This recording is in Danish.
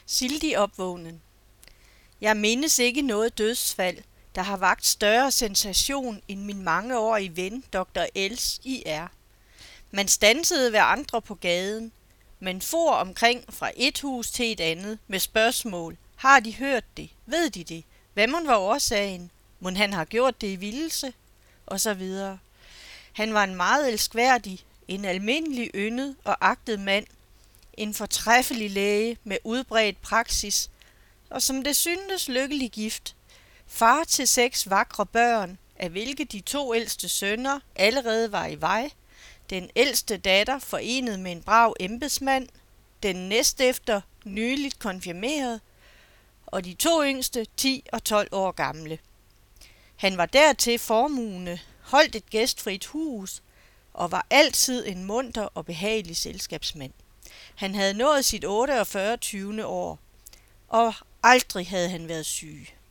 Sildig opvågnen. Jeg mindes ikke noget dødsfald, der har vakt større sensation end min mangeårige ven, Dr. Els I.R. Man standsede hver andre på gaden. Man for omkring fra et hus til et andet med spørgsmål. Har de hørt det? Ved de det? Hvad mon var årsagen? Mon han har gjort det i vildelse? Og så videre. Han var en meget elskværdig, en almindelig yndet og agtet mand, en fortræffelig læge med udbredt praksis, og som det syntes lykkelig gift, far til 6 vakre børn, af hvilke de 2 ældste sønner allerede var i vej, den ældste datter forenet med en brav embedsmand, den næstefter nyligt konfirmeret, og de 2 yngste 10 og 12 år gamle. Han var dertil formuende, holdt et gæstfrit hus og var altid en munter og behagelig selskabsmand. Han havde nået sit 48. år, og aldrig havde han været syg.